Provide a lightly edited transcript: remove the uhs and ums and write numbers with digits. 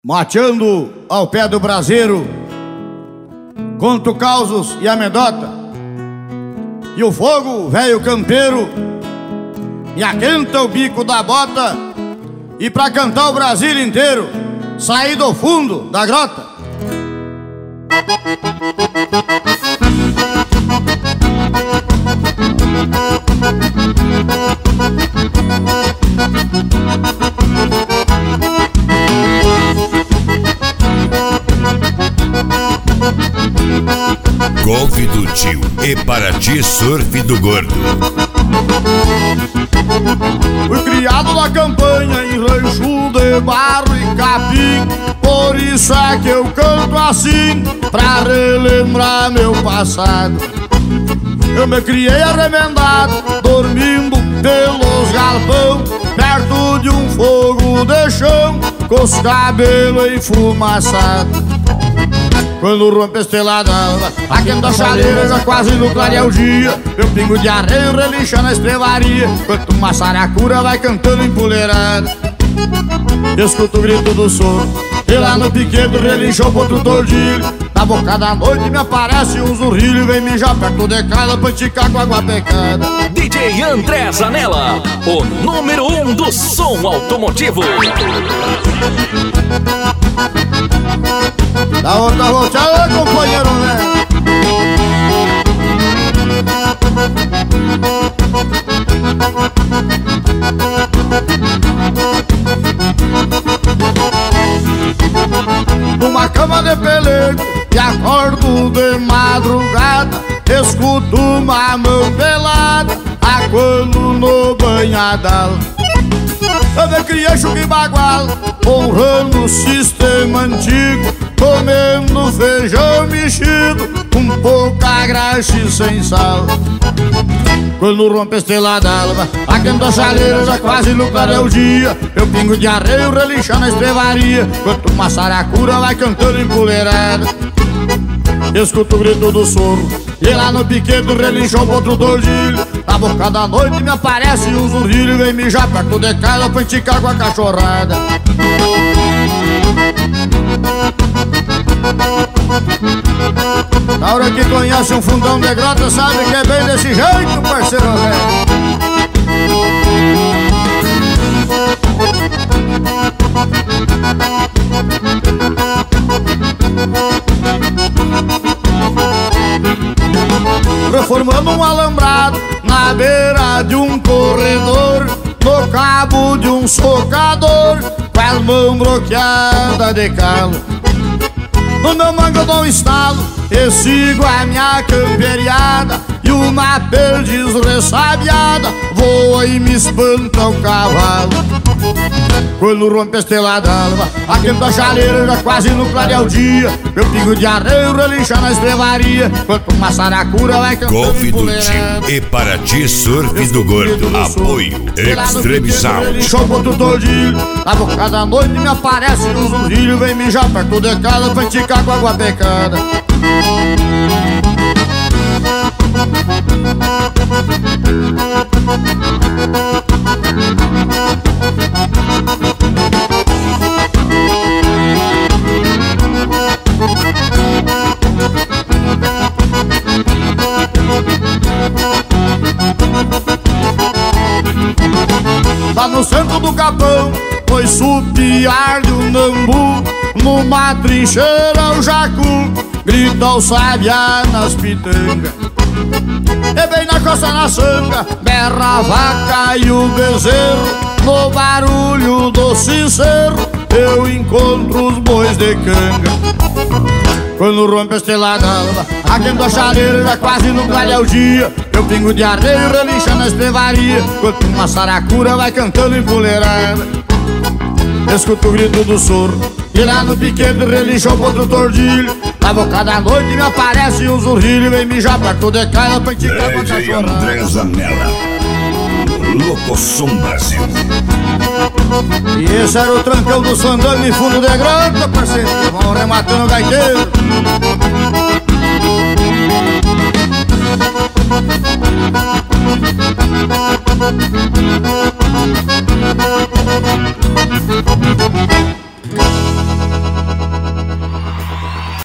Mateando ao pé do braseiro, conto causos e amedota. E o fogo, velho campeiro, me aquenta o bico da bota. E pra cantar o Brasil inteiro, saí do fundo da grota. Golfe do tio e para ti surf do gordo. Fui criado na campanha em rancho de barro e capim. Por isso é que eu canto assim, pra relembrar meu passado. Eu me criei arremendado, dormindo pelos galpão, perto de um fogo de chão, com os cabelos enfumaçados. Quando rompe a estrelada alva, aquenta a chaleira, já quase no clarear o dia. Meu pingo de arreio relincha na estrevaria, enquanto uma saracura vai cantando empoleirada. Escuto o grito do soro, e lá no piquedo relincha o potro tordilho. Na boca da noite me aparece um zurrilho, vem mijar perto de casa pra esticar com água pecada. DJ André Zanella, o número 1 do som automotivo. Da outra volteada, companheiro, né? Numa cama de pelego e acordo de madrugada, escuto uma mão pelada aguando no banhadal. Eu me criei chuca e bagual, honrando o sistema antigo, comendo feijão mexido, com pouca graxa e sem sal. Quando rompe a estrela d'alva, aquenta a chaleira, já quase no clarear o dia. Meu pingo de arreio relincha na estrevaria, enquanto uma saracura vai cantando empoleirada. Escuto o grito do soro, e lá no piquedo relincha o potro tordilho. Na boca da noite me aparece um zurrilho, vem mijar perto de casa pra esticar com a cachorrada. Na hora que conhece um fundão de grota, sabe que é bem desse jeito, parceiro velho. Reformando um alambrado na beira de um corredor, no cabo de um socador, com as mãos bloqueadas de calo. No meu mango eu dou um estalo e sigo a minha camperiada, e uma perdiz ressabiada voa e me espanta o cavalo. Quando rompe a estrela d'alva, aquenta a chaleira, já quase no clarear o dia. Meu pingo de arreio relincha na estrevaria, enquanto uma saracura vai cantando Golfe do tio e para ti surf do gordo. Apoio Extreme Sound. Relincha o potro tordilho. Na boca da noite me aparece um zurrilho, vem mijar perto de casa pra esticar com água pecada. Lá no centro do capão, foi supiar de um nambu, numa trincheira o jacu grita o sabiá nas pitangas. E bem na costa na sanga, berra a vaca e o bezerro. No barulho do sincero, eu encontro os bois de canga. Quando rompe a estrela d'alva, aquenta a chaleira, já quase no clarear o dia. Meu pingo de arreio relincha na estrevaria, enquanto uma saracura vai cantando empoleirada. Escuto o grito do soro, e lá no piquedo relincha o potro tordilho. Na boca da noite me aparece um zurrilho, vem mijar perto de casa pra esticar com a DJ cachorrada. André Zanella, Locosom Brasil. E esse era o trancão do Sandano em fundo de grota, parceiro. Vão rematando o gaiteiro.